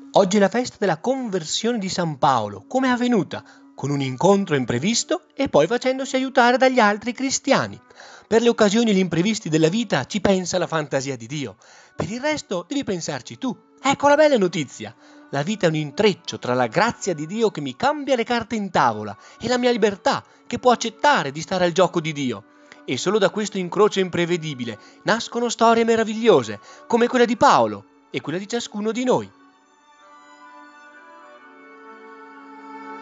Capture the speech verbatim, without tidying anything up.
Oggi è la festa della conversione di San Paolo. Come è avvenuta? Con un incontro imprevisto e poi facendosi aiutare dagli altri cristiani. Per le occasioni e gli imprevisti della vita ci pensa la fantasia di Dio. Per il resto devi pensarci tu. Ecco la bella notizia. La vita è un intreccio tra la grazia di Dio che mi cambia le carte in tavola e la mia libertà che può accettare di stare al gioco di Dio. E solo da questo incrocio imprevedibile nascono storie meravigliose, come quella di Paolo e quella di ciascuno di noi.